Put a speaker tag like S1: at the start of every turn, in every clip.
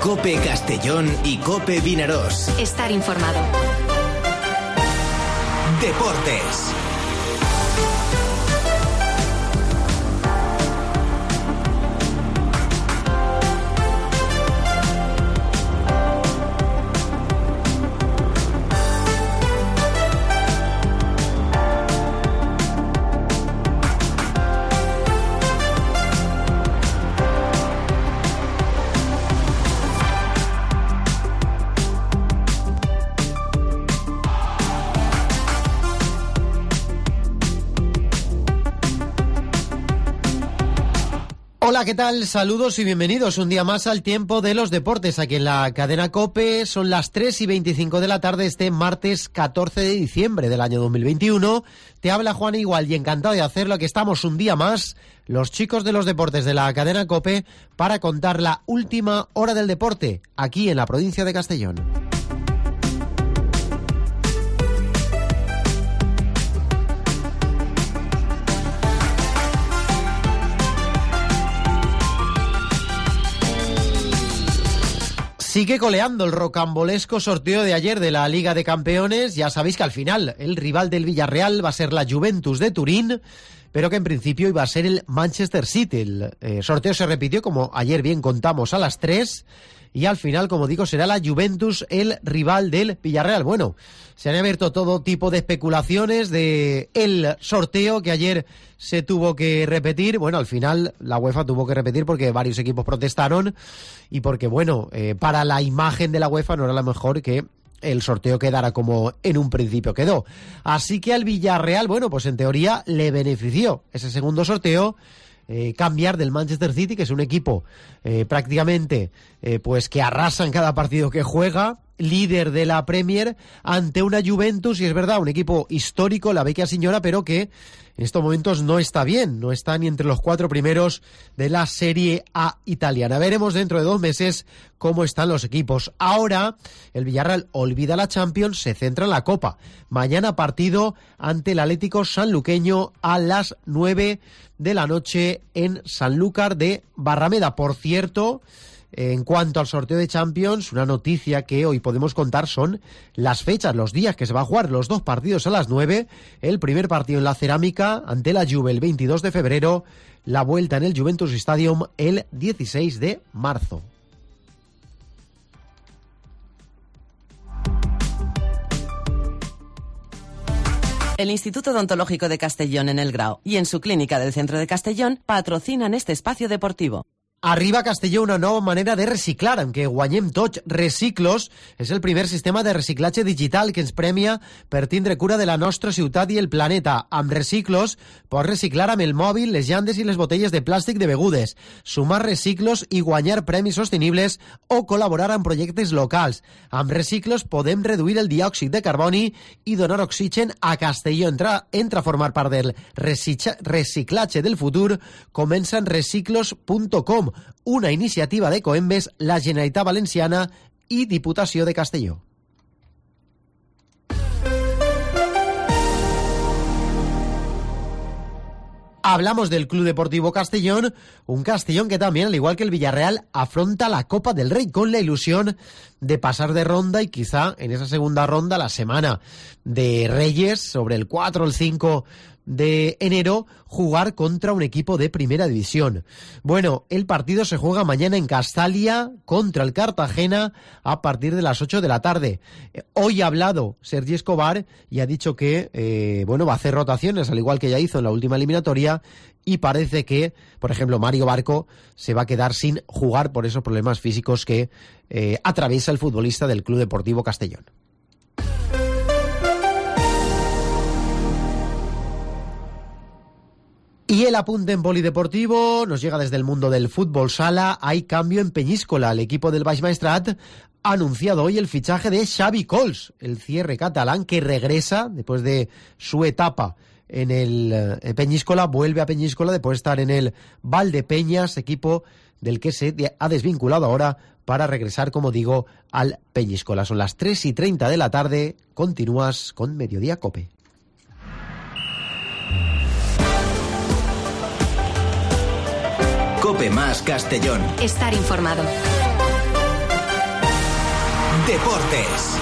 S1: COPE Castellón y COPE Vinarós.
S2: Estar informado.
S1: Deportes.
S3: Hola, ¿qué tal? Saludos y bienvenidos un día más al Tiempo de los Deportes aquí en la cadena COPE. Son las 3:25 de la tarde este martes 14 de diciembre del año 2021. Te habla Juan Igual y encantado de hacerlo. Aquí estamos un día más, los chicos de los deportes de la cadena COPE, para contar la última hora del deporte aquí en la provincia de Castellón. Sigue coleando el rocambolesco sorteo de ayer de la Liga de Campeones. Ya sabéis que al final el rival del Villarreal va a ser la Juventus de Turín, pero que en principio iba a ser el Manchester City. El sorteo se repitió, como ayer bien contamos, a las 3, y al final, como digo, será la Juventus el rival del Villarreal. Bueno, se han abierto todo tipo de especulaciones de el sorteo que ayer se tuvo que repetir. Bueno, al final la UEFA tuvo que repetir porque varios equipos protestaron y porque, bueno, para la imagen de la UEFA no era la mejor que el sorteo quedara como en un principio quedó. Así que al Villarreal, bueno, pues en teoría le benefició ese segundo sorteo, cambiar del Manchester City, que es un equipo prácticamente pues que arrasa en cada partido que juega, líder de la Premier, ante una Juventus, y es verdad, un equipo histórico, la Vecchia Signora, pero que en estos momentos no está bien, no está ni entre los 4 primeros de la Serie A italiana. Veremos dentro de 2 meses cómo están los equipos. Ahora el Villarreal olvida la Champions, se centra en la Copa. Mañana partido ante el Atlético Sanluqueño a las 9 de la noche en Sanlúcar de Barrameda. Por cierto, en cuanto al sorteo de Champions, una noticia que hoy podemos contar son las fechas, los días que se va a jugar los 2 partidos a las 9. El primer partido en la Cerámica ante la Juve el 22 de febrero, la vuelta en el Juventus Stadium el 16 de marzo.
S4: El Instituto Odontológico de Castellón en El Grao y en su clínica del centro de Castellón patrocinan este espacio deportivo.
S3: Arriba Castelló una nova manera de reciclar, amb què guanyem tots. Reciclos és el primer sistema de reciclatge digital que ens premia per tindre cura de la nostra ciutat i el planeta. Amb Reciclos pots reciclar amb el mòbil, les llandes i les botelles de plàstic de begudes, sumar reciclos i guanyar premis sostenibles o col·laborar en projectes locals. Amb Reciclos podem reduir el diòxid de carboni i donar oxigen a Castelló. Entra a formar part del reciclatge del futur. Comença en reciclos.com, una iniciativa de Coembes, la Generalitat Valenciana i Diputació de Castelló. Hablamos del Club Deportivo Castellón, un Castellón que también, al igual que el Villarreal, afronta la Copa del Rey con la ilusión de pasar de ronda y quizá en esa segunda ronda, la semana de Reyes, sobre el 4 o el 5 de enero, jugar contra un equipo de primera división. Bueno, el partido se juega mañana en Castalia contra el Cartagena a partir de las 8 de la tarde. Hoy ha hablado Sergi Escobar y ha dicho que va a hacer rotaciones, al igual que ya hizo en la última eliminatoria, y parece que, por ejemplo, Mario Barco se va a quedar sin jugar por esos problemas físicos que atraviesa el futbolista del Club Deportivo Castellón. Y el apunte en polideportivo nos llega desde el mundo del fútbol sala. Hay cambio en Peñíscola. El equipo del Baix Maestrat ha anunciado hoy el fichaje de Xavi Cols, el cierre catalán que regresa después de su etapa en el Peñíscola, vuelve a Peñíscola después de estar en el Valdepeñas, equipo del que se ha desvinculado ahora para regresar, como digo, al Peñíscola. Son las 3:30 de la tarde. Continúas con Mediodía Cope.
S1: Cope más Castellón.
S2: Estar informado.
S1: Deportes.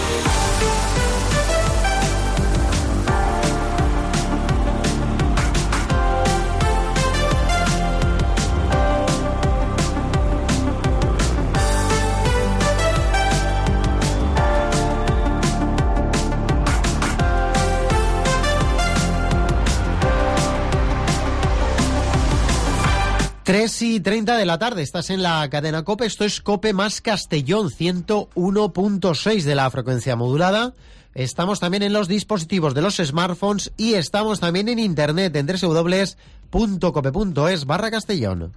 S3: Tres y 30 de la tarde, estás en la cadena COPE, esto es COPE más Castellón, 101.6 de la frecuencia modulada. Estamos también en los dispositivos de los smartphones y estamos también en internet en www.cope.es/Castellón.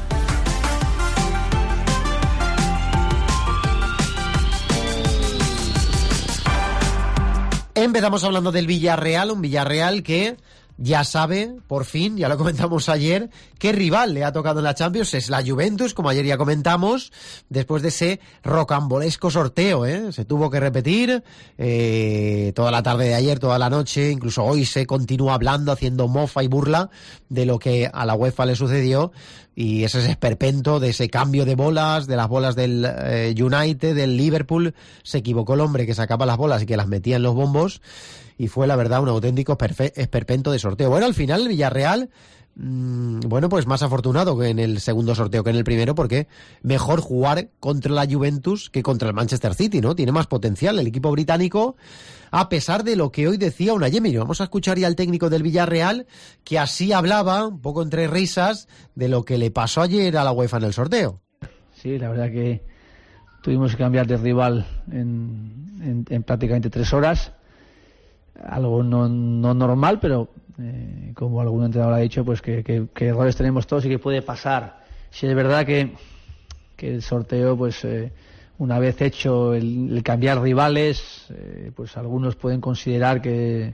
S3: Empezamos hablando del Villarreal, un Villarreal que ya sabe, por fin, ya lo comentamos ayer, qué rival le ha tocado en la Champions. Es la Juventus, como ayer ya comentamos, después de ese rocambolesco sorteo, se tuvo que repetir toda la tarde de ayer, toda la noche, incluso hoy se continúa hablando, haciendo mofa y burla de lo que a la UEFA le sucedió, y ese esperpento de ese cambio de bolas, de las bolas del United, del Liverpool. Se equivocó el hombre que sacaba las bolas y que las metía en los bombos, y fue la verdad un auténtico esperpento de sorteo. Bueno, al final el Villarreal, pues más afortunado que en el segundo sorteo que en el primero, porque mejor jugar contra la Juventus que contra el Manchester City, ¿no? Tiene más potencial el equipo británico, a pesar de lo que hoy decía Unai Emery. Vamos a escuchar ya al técnico del Villarreal, que así hablaba, un poco entre risas, de lo que le pasó ayer a la UEFA en el sorteo.
S2: Sí, la verdad que tuvimos que cambiar de rival en prácticamente 3 horas. Algo no normal, pero como algún entrenador ha dicho, pues que errores tenemos todos y que puede pasar. Si es verdad que el sorteo, pues una vez hecho el cambiar rivales, pues algunos pueden considerar que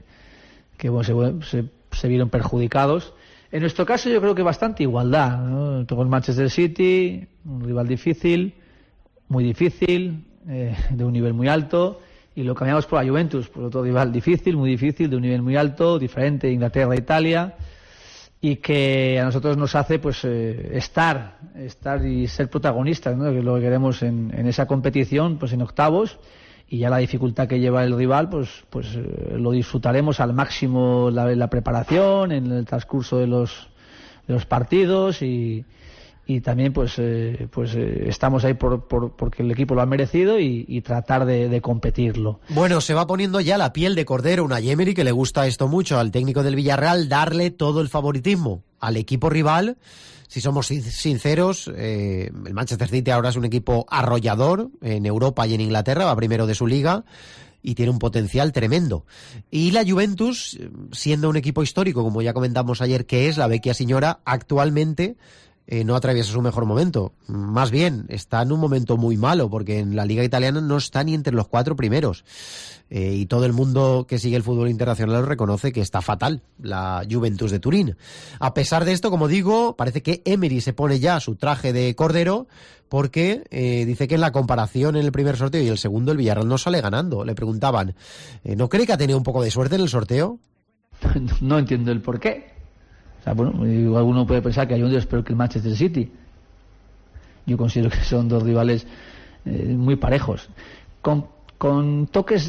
S2: se vieron perjudicados. En nuestro caso yo creo que bastante igualdad, ¿no? Tocó el Manchester City, un rival difícil, muy difícil, de un nivel muy alto. Y lo cambiamos por la Juventus, por otro rival difícil, muy difícil, de un nivel muy alto, diferente de Inglaterra e Italia, y que a nosotros nos hace pues estar y ser protagonistas, ¿no? Que es lo que queremos en esa competición, pues en octavos, y ya la dificultad que lleva el rival, pues lo disfrutaremos al máximo la preparación, en el transcurso de los partidos, y también estamos ahí porque el equipo lo ha merecido, y tratar de competirlo.
S3: Bueno, se va poniendo ya la piel de cordero Unai Emery, que le gusta esto mucho al técnico del Villarreal, darle todo el favoritismo al equipo rival. Si somos sinceros, el Manchester City ahora es un equipo arrollador en Europa y en Inglaterra, va primero de su liga y tiene un potencial tremendo. Y la Juventus, siendo un equipo histórico, como ya comentamos ayer, que es la vecchia signora, actualmente no atraviesa su mejor momento. Más bien, está en un momento muy malo, porque en la liga italiana no está ni entre los 4 primeros. Y todo el mundo que sigue el fútbol internacional reconoce que está fatal la Juventus de Turín. A pesar de esto, como digo, parece que Emery se pone ya su traje de cordero, porque dice que en la comparación en el primer sorteo y el segundo, el Villarreal no sale ganando. Le preguntaban, ¿no cree que ha tenido un poco de suerte en el sorteo?
S2: No entiendo el por qué. Alguno puede pensar que hay un Dios peor que el Manchester City. Yo considero que son 2 rivales muy parejos, con toques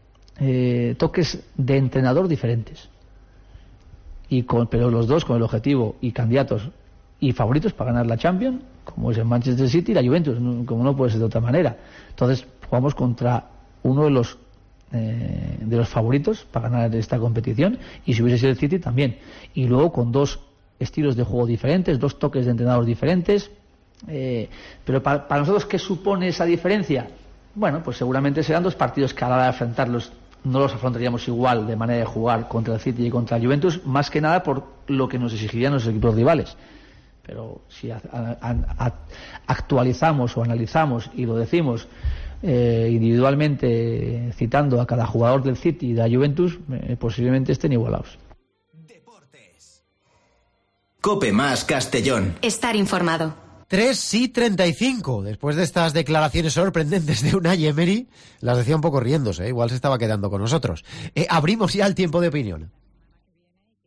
S2: de entrenador diferentes, pero los dos con el objetivo y candidatos y favoritos para ganar la Champions, como es el Manchester City y la Juventus, como no puede ser de otra manera. Entonces jugamos contra uno de los favoritos para ganar esta competición, y si hubiese sido el City también, y luego con 2 estilos de juego diferentes, 2 toques de entrenador diferentes, pero para nosotros, ¿qué supone esa diferencia? Bueno, pues seguramente serán 2 partidos que a la hora de enfrentarlos no los afrontaríamos igual de manera de jugar contra el City y contra la Juventus, más que nada por lo que nos exigirían los equipos rivales. Pero si actualizamos o analizamos y lo decimos individualmente, citando a cada jugador del City y de la Juventus, posiblemente estén igualados.
S1: Deportes. COPE más Castellón.
S5: Estar informado.
S3: 3:35. Después de estas declaraciones sorprendentes de Unai Emery, las decía un poco riéndose, igual se estaba quedando con nosotros. Abrimos ya el tiempo de opinión.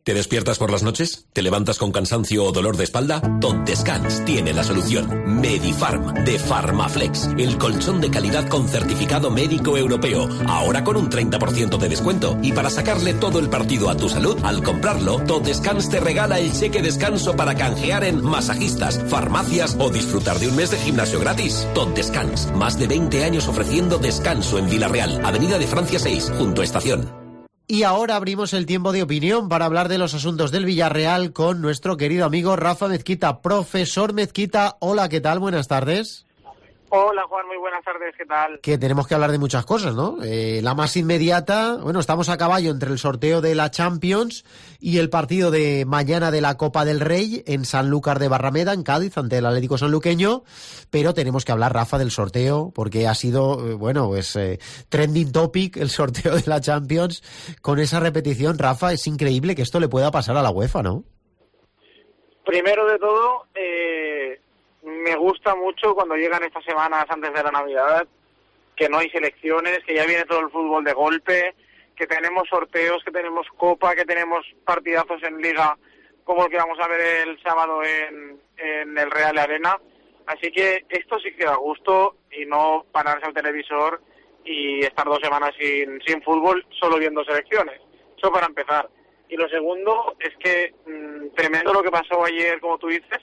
S5: ¿Te despiertas por las noches? ¿Te levantas con cansancio o dolor de espalda? Tot Descans tiene la solución. Medifarm, de Pharmaflex, el colchón de calidad con certificado médico europeo. Ahora con un 30% de descuento. Y para sacarle todo el partido a tu salud, al comprarlo, Tot Descans te regala el cheque descanso para canjear en masajistas, farmacias o disfrutar de un mes de gimnasio gratis. Tot Descans, más de 20 años ofreciendo descanso en Villarreal, Avenida de Francia 6, junto a Estación.
S3: Y ahora abrimos el tiempo de opinión para hablar de los asuntos del Villarreal con nuestro querido amigo Rafa Mezquita. Profesor Mezquita, hola, ¿qué tal? Buenas tardes.
S6: Hola, Juan, muy buenas tardes, ¿qué tal?
S3: Que tenemos que hablar de muchas cosas, ¿no? La más inmediata, bueno, estamos a caballo entre el sorteo de la Champions y el partido de mañana de la Copa del Rey en Sanlúcar de Barrameda, en Cádiz, ante el Atlético Sanluqueño, pero tenemos que hablar, Rafa, del sorteo, porque ha sido, bueno, pues trending topic el sorteo de la Champions. Con esa repetición, Rafa, es increíble que esto le pueda pasar a la UEFA, ¿no?
S6: Primero de todo, me gusta mucho cuando llegan estas semanas antes de la Navidad, que no hay selecciones, que ya viene todo el fútbol de golpe, que tenemos sorteos, que tenemos Copa, que tenemos partidazos en Liga, como el que vamos a ver el sábado en el Real Arena. Así que esto sí que da gusto y no pararse al televisor y estar 2 semanas sin fútbol solo viendo selecciones. Eso para empezar. Y lo segundo es que tremendo lo que pasó ayer, como tú dices,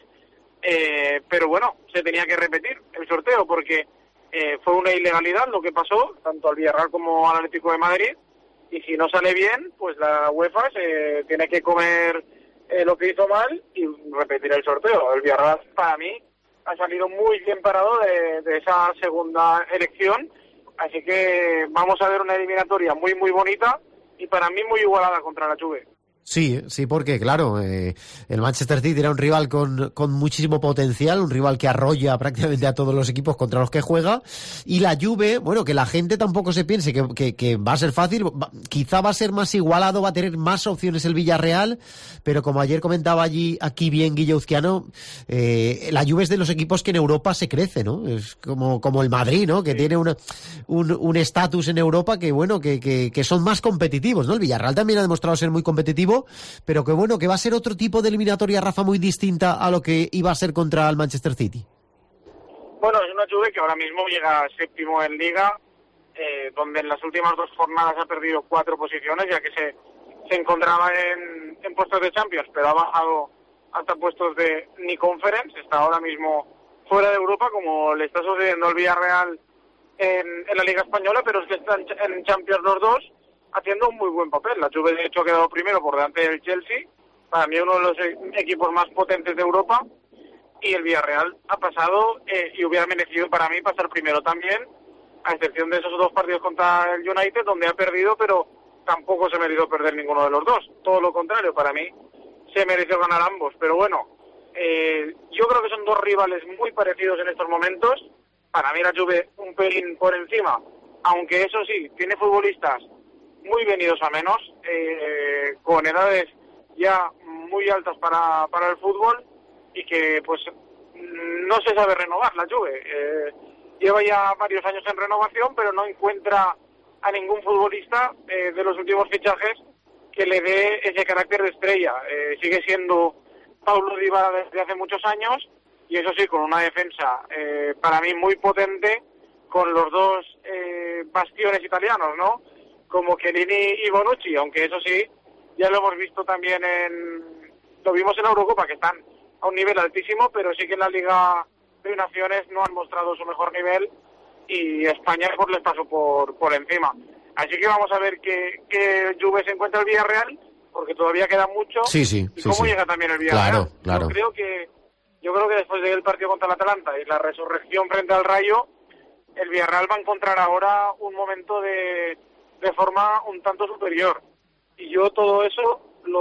S6: pero bueno, se tenía que repetir el sorteo porque fue una ilegalidad lo que pasó, tanto al Villarreal como al Atlético de Madrid, y si no sale bien, pues la UEFA se tiene que comer lo que hizo mal y repetir el sorteo. El Villarreal, para mí, ha salido muy bien parado de esa segunda elección, así que vamos a ver una eliminatoria muy muy bonita y para mí muy igualada contra la Juve.
S3: Sí, porque claro, el Manchester City era un rival con muchísimo potencial, un rival que arrolla prácticamente a todos los equipos contra los que juega, y la Juve, bueno, que la gente tampoco se piense que va a ser fácil, quizá va a ser más igualado, va a tener más opciones el Villarreal, pero como ayer comentaba aquí bien Guille Uzquiano, la Juve es de los equipos que en Europa se crece, ¿no? Es como el Madrid, ¿no? Que tiene un estatus en Europa que, bueno, que son más competitivos, ¿no? El Villarreal también ha demostrado ser muy competitivo, pero que bueno, que va a ser otro tipo de eliminatoria, Rafa, muy distinta a lo que iba a ser contra el Manchester City.
S6: Bueno, es una Juve que ahora mismo llega séptimo en Liga, donde en las últimas 2 jornadas ha perdido 4 posiciones, ya que se encontraba en puestos de Champions, pero ha bajado hasta puestos de ni Conference, está ahora mismo fuera de Europa, como le está sucediendo al Villarreal en la Liga Española, pero es que están en Champions los dos, haciendo un muy buen papel. La Juve, de hecho, ha quedado primero por delante del Chelsea, para mí uno de los equipos más potentes de Europa, y el Villarreal ha pasado y hubiera merecido para mí pasar primero también, a excepción de esos 2 partidos contra el United, donde ha perdido, pero tampoco se mereció perder ninguno de los dos. Todo lo contrario, para mí se mereció ganar ambos. Pero bueno, yo creo que son 2 rivales muy parecidos en estos momentos. Para mí la Juve un pelín por encima, aunque eso sí, tiene futbolistas muy venidos a menos, con edades ya muy altas para el fútbol y que pues no se sabe renovar la Juve. Lleva ya varios años en renovación, pero no encuentra a ningún futbolista de los últimos fichajes que le dé ese carácter de estrella. Sigue siendo Paulo Dybala desde hace muchos años y eso sí, con una defensa para mí muy potente, con los 2 bastiones italianos, ¿no? Como Chiellini y Bonucci, aunque eso sí, ya lo hemos visto también lo vimos en la Eurocopa, que están a un nivel altísimo, pero sí que en la Liga de Naciones no han mostrado su mejor nivel y España pues les pasó por encima. Así que vamos a ver qué Juve se encuentra el Villarreal, porque todavía queda mucho, y cómo llega también el Villarreal.
S3: Claro.
S6: Yo creo que después del partido contra el Atalanta y la resurrección frente al Rayo, el Villarreal va a encontrar ahora un momento de forma un tanto superior, y yo todo eso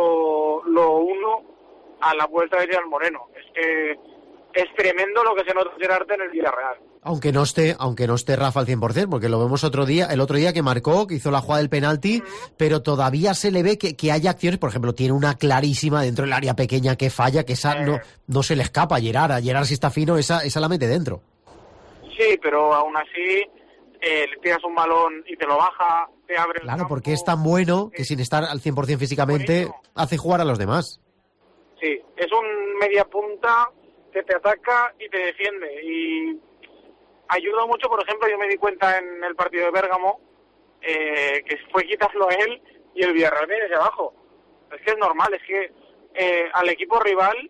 S6: lo uno a la vuelta de Gerard Moreno. Es que es tremendo lo que se nota Gerard en el Villarreal.
S3: Aunque no esté Rafa al 100%, porque lo vemos el otro día que marcó, que hizo la jugada del penalti, pero todavía se le ve que hay acciones, por ejemplo, tiene una clarísima dentro del área pequeña que falla, que esa no se le escapa a Gerard si está fino, esa la mete dentro.
S6: Sí, pero aún así le tiras un balón y te lo baja, te abre el
S3: Claro,
S6: campo.
S3: porque es tan bueno que sin estar al 100% físicamente
S6: Buenísimo.
S3: hace jugar a los demás.
S6: Sí, es un media punta que te ataca y te defiende. Y ayuda mucho, por ejemplo, yo me di cuenta en el partido de Bérgamo, que fue quitarlo a él y el Villarreal viene hacia abajo. Es que es normal, es que al equipo rival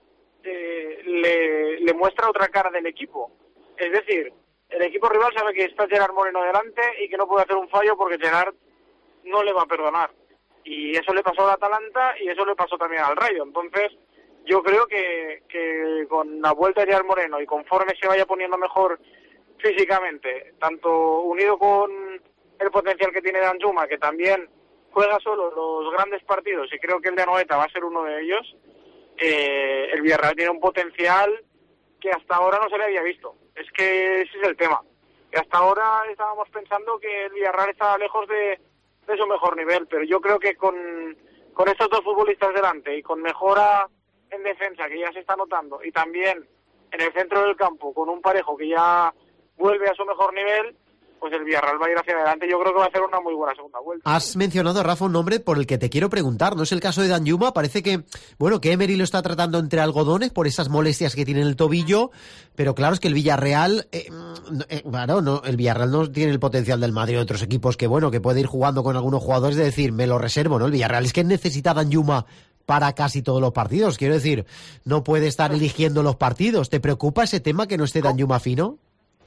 S6: le muestra otra cara del equipo. Es decir, el equipo rival sabe que está Gerard Moreno delante y que no puede hacer un fallo porque Gerard no le va a perdonar. Y eso le pasó al Atalanta y eso le pasó también al Rayo. Entonces, yo creo que con la vuelta de Gerard Moreno y conforme se vaya poniendo mejor físicamente, tanto unido con el potencial que tiene Danjuma, que también juega solo los grandes partidos, y creo que el de Anoeta va a ser uno de ellos, el Villarreal tiene un potencial que hasta ahora no se le había visto. Es que ese es el tema. Que hasta ahora estábamos pensando que el Villarreal estaba lejos de su mejor nivel, pero yo creo que con estos dos futbolistas delante y con mejora en defensa que ya se está notando, y también en el centro del campo con un Parejo que ya vuelve a su mejor nivel, pues el Villarreal va a ir hacia adelante. Yo creo que va a hacer una muy buena segunda vuelta.
S3: Has mencionado, Rafa, un nombre por el que te quiero preguntar. No es el caso de Danjuma. Parece que, bueno, que Emery lo está tratando entre algodones por esas molestias que tiene en el tobillo, pero claro, es que el Villarreal, el Villarreal no tiene el potencial del Madrid o otros equipos que, bueno, que puede ir jugando con algunos jugadores, de decir, me lo reservo, ¿no? El Villarreal es que necesita a Danjuma para casi todos los partidos. Quiero decir, no puede estar eligiendo los partidos. ¿Te preocupa ese tema que no esté Danjuma fino?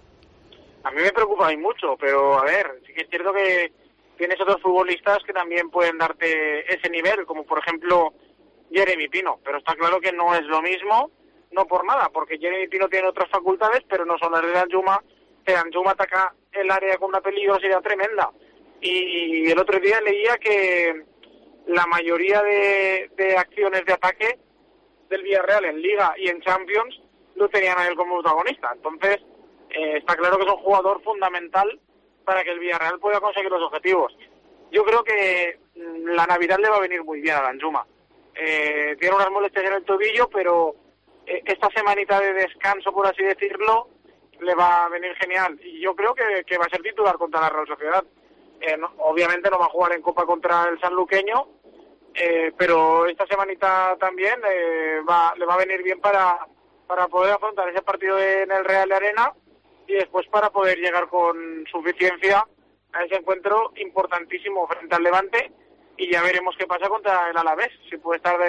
S6: A mí me preocupa y mucho, pero a ver, sí que es cierto que tienes otros futbolistas que también pueden darte ese nivel, como por ejemplo Jeremy Pino, pero está claro que no es lo mismo, no por nada, porque Jeremy Pino tiene otras facultades, pero no son las de Danjuma, que Danjuma ataca el área con una peligrosidad tremenda. Y el otro día leía que la mayoría de acciones de ataque del Villarreal en Liga y en Champions lo tenían a él como protagonista. Entonces, está claro que es un jugador fundamental para que el Villarreal pueda conseguir los objetivos. Yo creo que la Navidad le va a venir muy bien a Danjuma. Tiene unas molestias en el tobillo, pero esta semanita de descanso, por así decirlo, le va a venir genial. Y yo creo que va a ser titular contra la Real Sociedad. Obviamente no va a jugar en Copa contra el sanluqueño, pero esta semanita también le va a venir bien para poder afrontar ese partido en el Real de Arena y después para poder llegar con suficiencia a ese encuentro importantísimo frente al Levante, y ya veremos qué pasa contra el Alavés, si puede estar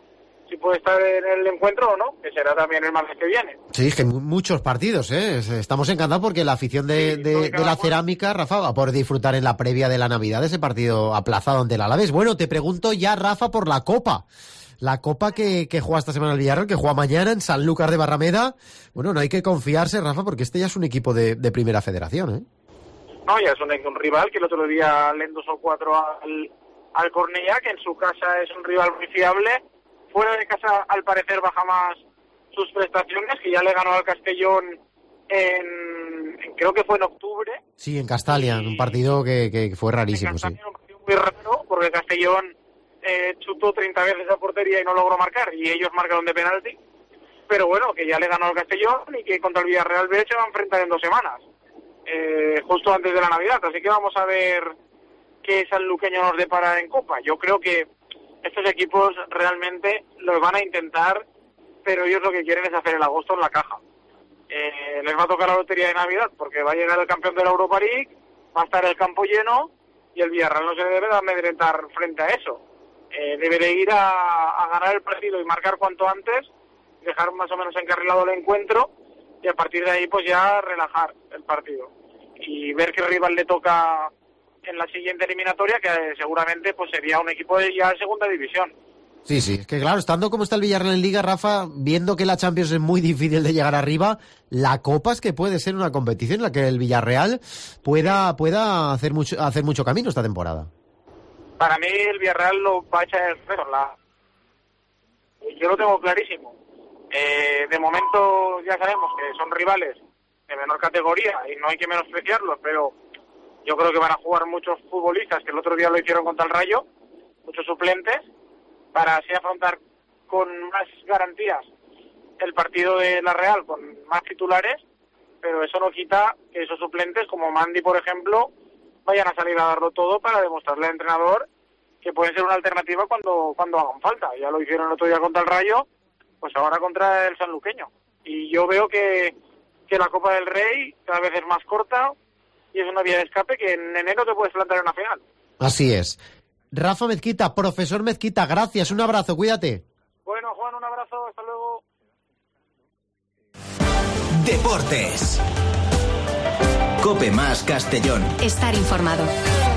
S6: en el encuentro o no, que será también el martes que viene.
S3: Sí, que muchos partidos, ¿eh? Estamos encantados porque la afición de la Cerámica, Rafa, va a poder disfrutar en la previa de la Navidad de ese partido aplazado ante el Alavés. Bueno, te pregunto ya, Rafa, por la Copa. La Copa que juega esta semana el Villarreal, que juega mañana en Sanlúcar de Barrameda. Bueno, no hay que confiarse, Rafa, porque este ya es un equipo de primera federación, ¿eh?
S6: No, ya es un rival que el otro día le endosó 4 al Cornellá, que en su casa es un rival muy fiable. Fuera de casa, al parecer, baja más sus prestaciones, que ya le ganó al Castellón creo que fue en octubre.
S3: Sí, en Castalia, un partido que fue rarísimo, sí.
S6: Un partido muy raro, porque Castellón chutó 30 veces a portería y no logró marcar, y ellos marcaron de penalti. Pero bueno, que ya le ganó al Castellón y que contra el Villarreal B se va a enfrentar en 2 semanas, justo antes de la Navidad. Así que vamos a ver qué sanluqueño nos depara en Copa. Yo creo que estos equipos realmente lo van a intentar, pero ellos lo que quieren es hacer el agosto en la caja. Les va a tocar la lotería de Navidad, porque va a llegar el campeón de la Europa League, va a estar el campo lleno, y el Villarreal no se debe de amedrentar frente a eso. Debe de ir a ganar el partido y marcar cuanto antes, dejar más o menos encarrilado el encuentro, y a partir de ahí pues ya relajar el partido y ver qué rival le toca en la siguiente eliminatoria, que seguramente pues sería un equipo ya de segunda división.
S3: Sí, es que claro, estando como está el Villarreal en Liga, Rafa, viendo que la Champions es muy difícil de llegar arriba, la Copa es que puede ser una competición en la que el Villarreal pueda hacer mucho camino esta temporada.
S6: Para mí el Villarreal lo va a echar el freno. Yo lo tengo clarísimo. De momento ya sabemos que son rivales de menor categoría y no hay que menospreciarlos, pero yo creo que van a jugar muchos futbolistas que el otro día lo hicieron contra el Rayo, muchos suplentes, para así afrontar con más garantías el partido de la Real, con más titulares, pero eso no quita que esos suplentes, como Mandy, por ejemplo, vayan a salir a darlo todo para demostrarle al entrenador que pueden ser una alternativa cuando hagan falta. Ya lo hicieron el otro día contra el Rayo, pues ahora contra el sanluqueño. Y yo veo que la Copa del Rey cada vez es más corta y es una vía de escape que en enero te puedes plantar en una final.
S3: Así es. Rafa Mezquita, profesor Mezquita, gracias, un abrazo, cuídate.
S6: Bueno, Juan, un abrazo, hasta luego.
S1: Deportes. COPE más Castellón.
S7: Estar informado.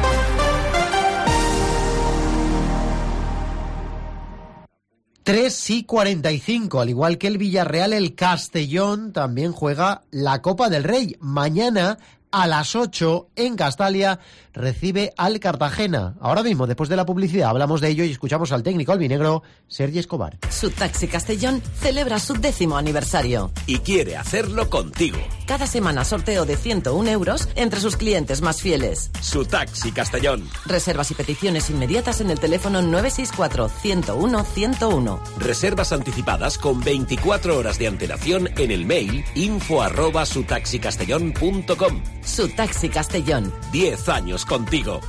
S3: Tres y 45, al igual que el Villarreal, el Castellón también juega la Copa del Rey. Mañana a las 8 en Castalia recibe al Cartagena. Ahora mismo, después de la publicidad, hablamos de ello y escuchamos al técnico albinegro, Sergi Escobar.
S4: Subtaxi Castellón celebra su 10º aniversario.
S5: Y quiere hacerlo contigo.
S4: Cada semana sorteo de 101 euros entre sus clientes más fieles.
S5: Subtaxi Castellón.
S4: Reservas y peticiones inmediatas en el teléfono 964 101 101.
S5: Reservas anticipadas con 24 horas de antelación en el mail info@subtaxicastellón.com.
S4: Subtaxi Castellón.
S5: 10 años contigo.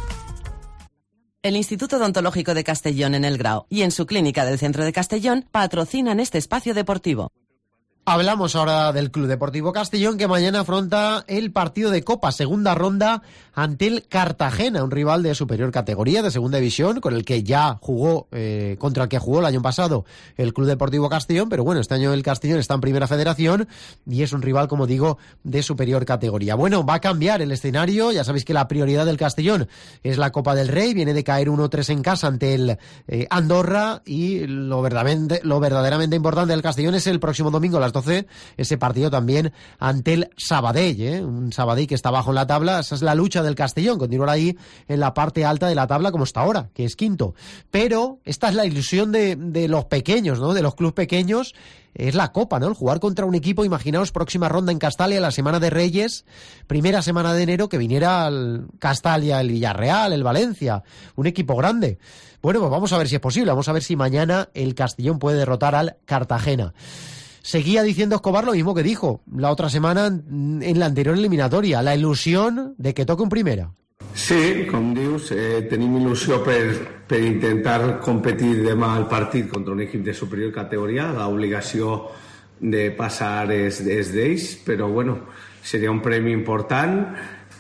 S4: El Instituto Odontológico de Castellón en El Grao y en su clínica del centro de Castellón patrocinan este espacio deportivo.
S3: Hablamos ahora del Club Deportivo Castellón, que mañana afronta el partido de Copa, segunda ronda, ante el Cartagena, un rival de superior categoría, de segunda división, con el que ya jugó, contra el que jugó el año pasado el Club Deportivo Castellón, pero bueno, este año el Castellón está en Primera Federación y es un rival, como digo, de superior categoría. Bueno, va a cambiar el escenario, ya sabéis que la prioridad del Castellón es la Copa del Rey, viene de caer 1-3 en casa ante el Andorra, y lo verdaderamente importante del Castellón es el próximo domingo a las 12, ese partido también ante el Sabadell, un Sabadell que está abajo en la tabla. Esa es la lucha del Castellón, continuar ahí en la parte alta de la tabla como está ahora, que es quinto. Pero esta es la ilusión de los pequeños, ¿no? De los clubes pequeños, es la Copa, ¿no? El jugar contra un equipo, imaginaos, próxima ronda en Castalia, la semana de Reyes, primera semana de enero, que viniera el Castalia, el Villarreal, el Valencia, un equipo grande. Bueno, pues vamos a ver si es posible, vamos a ver si mañana el Castellón puede derrotar al Cartagena. Seguía diciendo Escobar lo mismo que dijo la otra semana en la anterior eliminatoria, la ilusión de que toque un primera.
S8: Sí, com dius, tenim il·lusió per intentar competir demà al partit contra un equip de superior categoria. L'obligació de passar és d'ells, però bueno, seria un premi important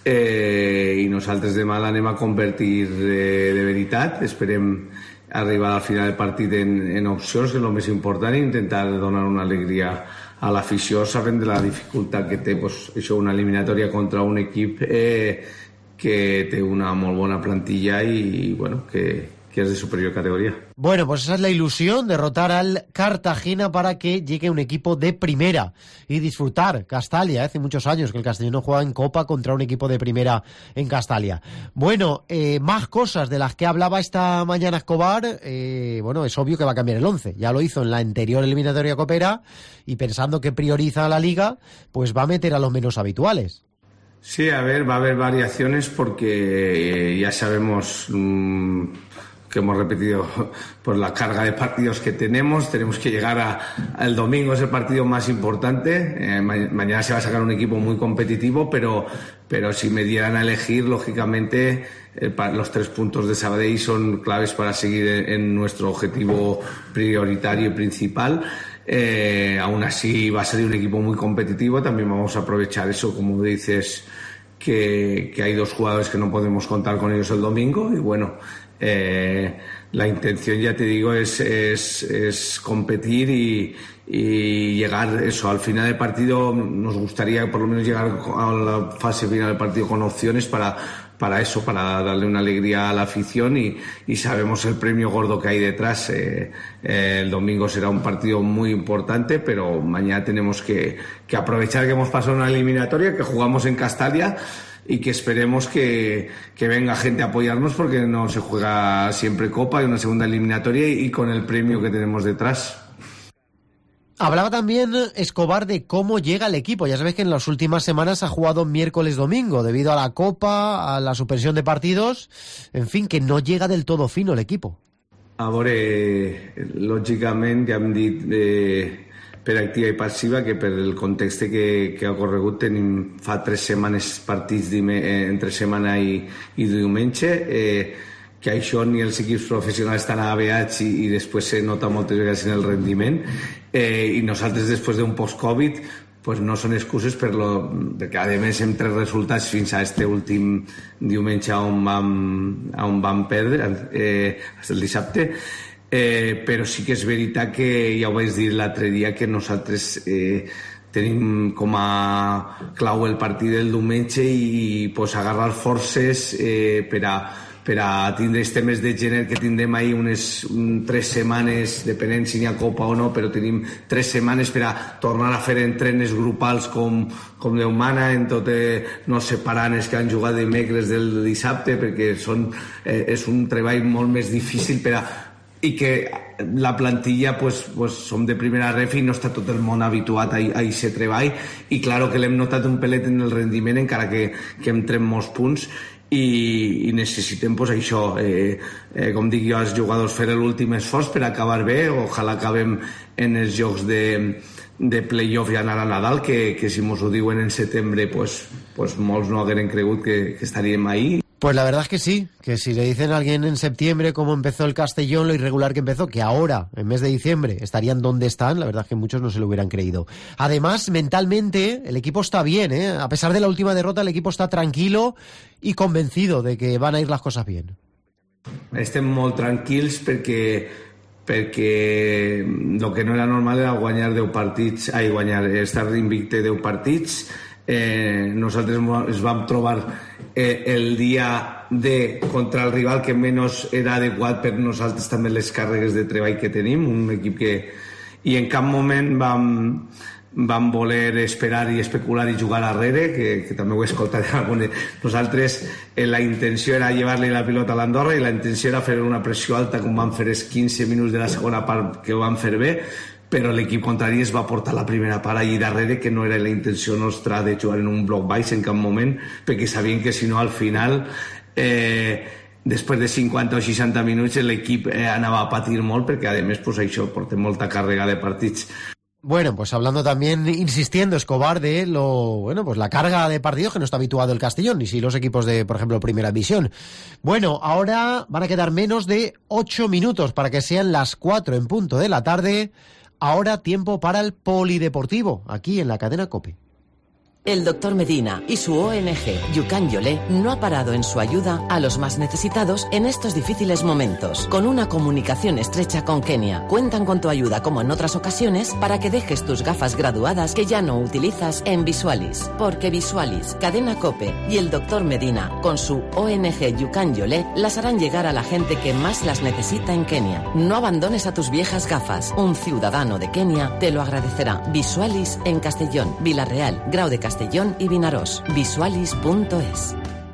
S8: i nosaltres demà l'anem a convertir de veritat. Esperem arribar al final del partit en opcions, que és el més important, i intentar donar una alegria a l'afició, sabent de la dificultat que té això, una eliminatòria contra un equip que té una molt bona plantilla i bueno, que es de superior categoría.
S3: Bueno, pues esa es la ilusión, derrotar al Cartagena para que llegue un equipo de primera y disfrutar Castalia. Hace muchos años que el Castellón no juega en Copa contra un equipo de primera en Castalia. Bueno, más cosas de las que hablaba esta mañana Escobar. Bueno, es obvio que va a cambiar el 11. Ya lo hizo en la anterior eliminatoria copera y pensando que prioriza a la Liga, pues va a meter a los menos habituales.
S8: Sí, a ver, va a haber variaciones porque ya sabemos que hemos repetido por la carga de partidos que tenemos que llegar al domingo, es el partido más importante. Mañana se va a sacar un equipo muy competitivo, pero si me dieran a elegir, lógicamente los 3 puntos de Sabadell son claves para seguir en nuestro objetivo prioritario y principal. Aún así va a ser un equipo muy competitivo. También vamos a aprovechar eso, como dices, que hay 2 jugadores que no podemos contar con ellos el domingo, y bueno, la intención, ya te digo, es competir y llegar eso al final del partido. Nos gustaría por lo menos llegar a la fase final del partido con opciones para eso, para darle una alegría a la afición, y sabemos el premio gordo que hay detrás. El domingo será un partido muy importante, pero mañana tenemos que aprovechar que hemos pasado una eliminatoria, que jugamos en Castalia, y que esperemos que venga gente a apoyarnos, porque no se juega siempre Copa y una segunda eliminatoria, y con el premio que tenemos detrás.
S3: Hablaba también Escobar de cómo llega el equipo. Ya sabéis que en las últimas semanas ha jugado miércoles-domingo debido a la Copa, a la suspensión de partidos, en fin, que no llega del todo fino el equipo.
S8: A veure, lògicament ja hem dit activa i passiva, que per el context que ha ocorregut tenim fa 3 setmanes partits entre setmana i diumenge, que això ni els equips professionals estan aveats i després se nota moltes vegades en el rendiment, i nosaltres després d'un post-Covid pues no són excuses perquè a més hem tret resultats fins a este últim diumenge on vam perdre fins el dissabte, però sí que és veritat que ja ho vaig dir l'altre dia que nosaltres tenim com a clau el partit del diumenge i pues, agarrar forces per a tindre este mes de gener, que tindrem ahir unes 3 setmanes, depenent si n'hi ha Copa o no, però tenim 3 setmanes per a tornar a fer entrenes grupals com Déu mana, en tot no separant els que han jugat dimecres del dissabte, perquè és un treball molt més difícil i que la plantilla pues, som de primera ref i no està tot el món habituat a aquest treball, i claro que l'hem notat un pelet en el rendiment, encara que hem tret molts punts, i necessitem pues, això, com dic jo als jugadors, fer l'últim esforç per acabar bé. Ojalà acabem en els jocs de play-off i anar a Nadal, que si mos ho diuen en setembre pues molts no hagueren cregut que estaríem ahí.
S3: Pues la verdad es que sí, que si le dicen a alguien en septiembre cómo empezó el Castellón, lo irregular que empezó, que ahora, en mes de diciembre, estarían donde están, la verdad es que muchos no se lo hubieran creído. Además, mentalmente, el equipo está bien, ¿eh? A pesar de la última derrota, el equipo está tranquilo y convencido de que van a ir las cosas bien.
S8: Estem molt tranquils perquè el que no era normal era guanyar 10 partits, estar invicte 10 partits. Nosaltres ens vam trobar el dia contra el rival que menys era adequat per nosaltres també les càrregues de treball que tenim, un equip i en cap moment vam voler esperar i especular i jugar darrere, que també ho he escoltat algunes. Nosaltres la intenció era llevar-li la pilota a l'Andorra i la intenció era fer una pressió alta com vam fer els 15 minuts de la segona part, que ho vam fer bé, però l'equip contrari es va portar la primera part allí darrere, que no era la intenció nostra de jugar en un bloc baix en cap moment, perquè sabien que si no al final després de 50 o 60 minuts l'equip anava a patir molt, perquè a més pues, això porta molta càrrega de partits.
S3: Bueno, pues hablando también, insistiendo Escobar de la carga de partidos que no está habituado el Castellón, ni si los equipos de, por ejemplo, Primera División. Bueno, ahora van a quedar menos de 8 minutos para que sean las 4 en punto de la tarde. Ahora tiempo para el polideportivo, aquí en la cadena COPE.
S4: El doctor Medina y su ONG Yucán Yolé no ha parado en su ayuda a los más necesitados en estos difíciles momentos. Con una comunicación estrecha con Kenia, cuentan con tu ayuda como en otras ocasiones para que dejes tus gafas graduadas que ya no utilizas en Visualis. Porque Visualis, Cadena COPE y el doctor Medina con su ONG Yucán Yolé las harán llegar a la gente que más las necesita en Kenia. No abandones a tus viejas gafas. Un ciudadano de Kenia te lo agradecerá. Visualis en Castellón, Villarreal, Grau de Castellón y Vinarós. Visualis.es.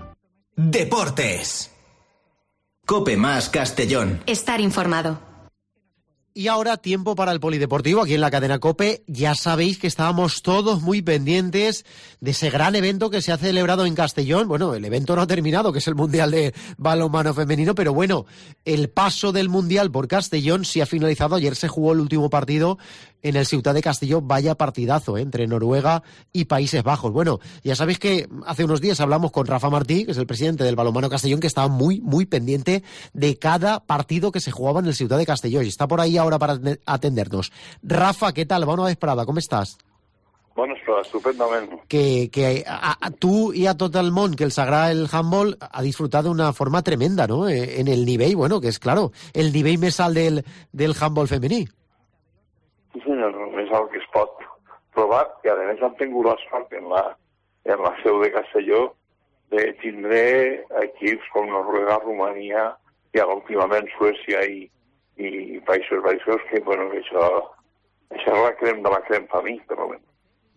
S1: Deportes. COPE más Castellón.
S7: Estar informado.
S3: Y ahora tiempo para el polideportivo aquí en la cadena COPE. Ya sabéis que estábamos todos muy pendientes de ese gran evento que se ha celebrado en Castellón. Bueno, el evento no ha terminado, que es el Mundial de Balonmano Femenino, pero bueno, el paso del Mundial por Castellón sí ha finalizado. Ayer se jugó el último partido en el Ciutat de Castelló. Vaya partidazo, entre Noruega y Países Bajos. Bueno, ya sabéis que hace unos días hablamos con Rafa Martí, que es el presidente del Balonmano Castellón, que estaba muy, muy pendiente de cada partido que se jugaba en el Ciutat de Castelló. Y está por ahí ahora para atendernos. Rafa, què tal? Bona vesprada, com estàs?
S9: Bona vesprada, estupendament.
S3: Que a tu i a tot el món que els agrada el handball ha disfrutat d'una forma tremenda, ¿no? En el nivell, bueno, que és, claro, el nivell més alt del handball femení.
S9: Sí, senyor, més alt que es pot provar, i a més han tingut la sort en la seu de Castelló de tindre equips com Noruega, Romania i últimament Suècia i Països Baixos, que, bueno, això és la crem de la crem per mi, per almenys.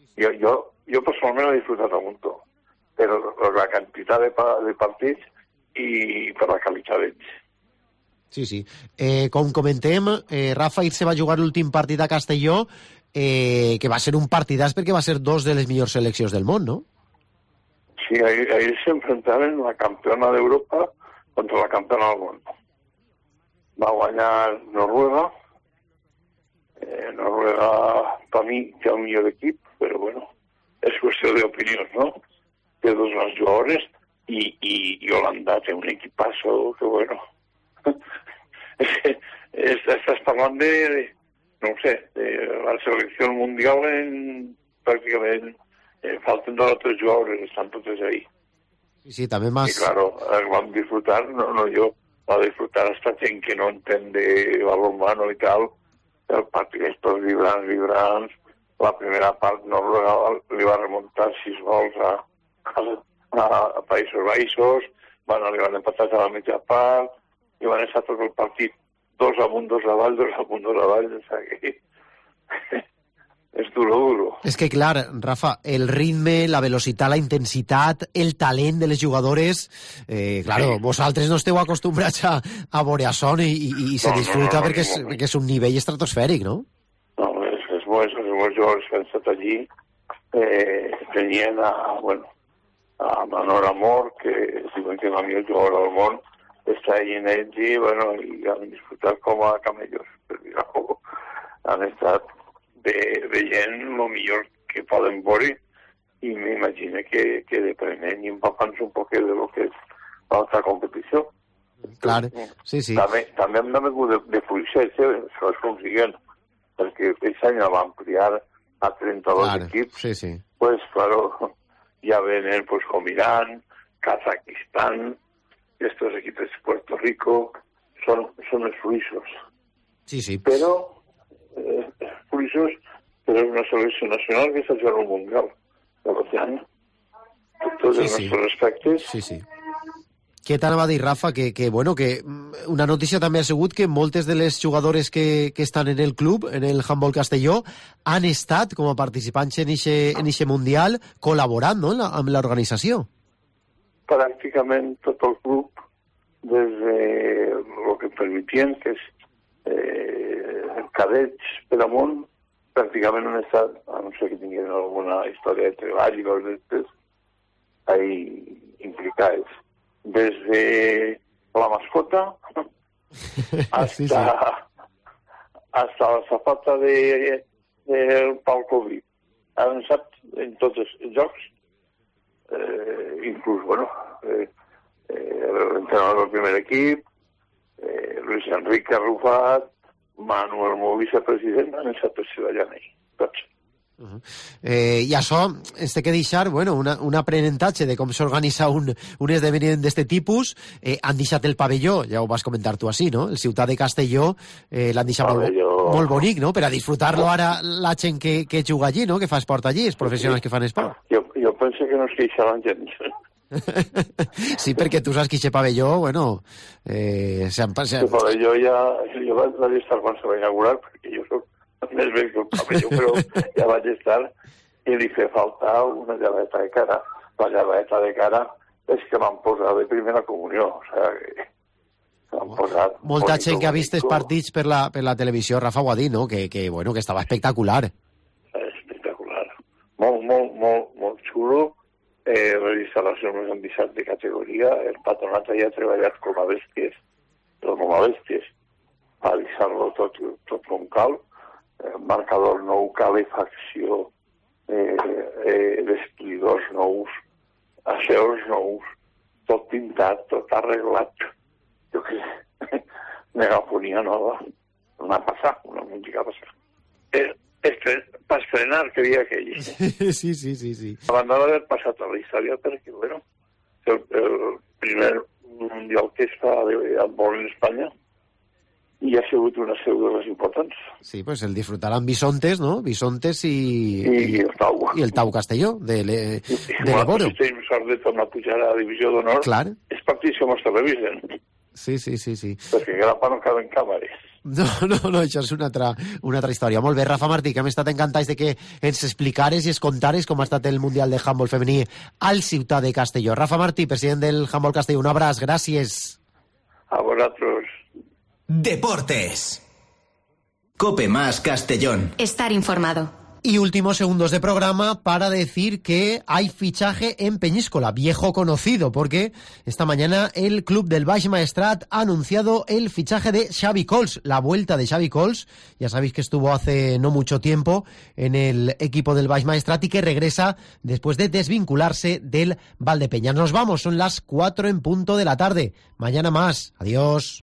S9: Jo personalment he disfrutat a mucho, però la quantitat de partits i per la qualitat d'ells.
S3: Sí, sí. Com comentem, Rafa ahir se va jugar l'últim partit a Castelló, que va ser un partidàs perquè va ser dos de les millors seleccions del món, no?
S9: Sí, ahir s'enfrontaven la campiona d'Europa contra la campiona del món. Va guanyar Noruega, Noruega, per mi, té el millor equip, però bueno, és qüestió d'opinions, no? Té dos grans jugadors i Holanda té un equipazo que, bueno, estàs parlant de, no ho sé, de la selecció mundial pràcticament falten 2 o 3 jugadors, estan totes ahí.
S3: Sí, també más...
S9: Y claro, vam disfrutar, no yo, va a disfrutar hasta gent que no entén de balonmano y tal, el partit estos vibrants, la primera part Noruega li va remuntar 6 gols a Països Baixos, li van empatar a la mitja part, i van estar tot el partit 2 amunt, 2 avall, 2 amunt, 2 avall, o sigui que és duro.
S3: És que, clar, Rafa, el ritme, la velocitat, la intensitat, el talent de les jugadores, claro, vosaltres no esteu acostumbrats a veure a son i se disfruta perquè és un nivell estratosfèric, no?
S9: No, els meus jugadors que han estat allí tenien a Manor Amor, que diuen que és el millor jugador del món, està allí en ells i han disfrutat com a camellos. Però han estat veient el millor que poden veure i m'imagino que depenen i empapant-se un poc de lo que és l'altra competició.
S3: Clar, sí.
S9: També hem hagut de fluixer, això és com siguent, perquè aquest any va ampliar a 32 equips.
S3: Sí.
S9: Pues claro, ya venen pues com Irán, Kazajistán, estos equipos de Puerto Rico, son los suizos.
S3: Sí.
S9: Pero suizos, pero es una selección nacional que está jugando un mundial. Per tant, tots els nostres respectes.
S3: Sí. Què t'anava a dir, Rafa? Que una notícia també ha sigut que moltes de les jugadores que estan en el club, en el Handbol Castelló, han estat com a participants en eixe mundial col·laborant, no?, amb l'organització.
S9: Pràcticament tot el club, des de el que permetien, que és cadets per amunt, pràcticament han estat, a no ser que tinguin alguna història de treball i coses d'estes, ahí implicades. Desde la mascota hasta la zapata del Palcoví. Han estat en tots els jocs, inclús, l'entrenador del primer equip, Luis Enrique Arrufat, Manuel Mou, vicepresident, han estat allà tots.
S3: I això ens té que deixar un aprenentatge de com s'organitza un esdeveniment d'aquest tipus. Han deixat el pavelló, ja ho vas comentar tu així, no? El Ciutat de Castelló l'han deixat molt bonic, no? Per a disfrutar-lo ara la gent que juga allí, no? Que fa esport allí, els professionals que fan esport.
S9: Jo penso que no es queixaran gens.
S3: Sí, perquè tu saps que aquest pavelló, el
S9: pavelló jo vaig estar quan se va inaugurar, perquè jo soc més bé que el pavelló, però ja vaig estar i li feia faltar una llaveta de cara. La llaveta de cara és que m'han posat de primera comunió, o sigui, m'han posat...
S3: Molta gent que ha vist els partits per la televisió, Rafa ho ha dit, no? Que estava espectacular.
S9: Espectacular. Molt xulo. Les instal·lacions les han deixat de categoria. El patronat ja ha treballat com a bèsties, a deixar-lo tot com cal. Marcador nou, calefacció, vestidors nous, asseus nous, tot pintat, tot arreglat. Jo què sé, megafonia nova, una música passar. Per estrenar, que havia aquell.
S3: Sí.
S9: Abans d'haver passat a la història, perquè, el primer mundial que es fa de handbol en Espanya i ha sigut una seu de les importants.
S3: Sí, pues el disfrutaran Bisontes, ¿no? Bisontes
S9: i el Tau.
S3: I el Tau Castelló, de l'Eboro.
S9: Si tenim sort de tornar a pujar a la divisió d'honor, els partits que mos televisen.
S3: Sí.
S9: Perquè grapa no caben càmeres.
S3: No, això és una altra història. Molt bé, Rafa Martí, que hem estat encantats de que ens explicares i ens contares com ha estat el Mundial de Handbol femení al Ciutat de Castelló. Rafa Martí, president del Handbol Castelló, un abraç, gràcies.
S9: A vosaltres.
S1: Deportes. Cope más Castellón.
S7: Estar informado.
S3: Y últimos segundos de programa para decir que hay fichaje en Peñíscola, viejo conocido, porque esta mañana el club del Baix Maestrat ha anunciado el fichaje de Xavi Cols, la vuelta de Xavi Cols. Ya sabéis que estuvo hace no mucho tiempo en el equipo del Baix Maestrat y que regresa después de desvincularse del Valdepeñas. Nos vamos, son las 4 en punto de la tarde. Mañana más. Adiós.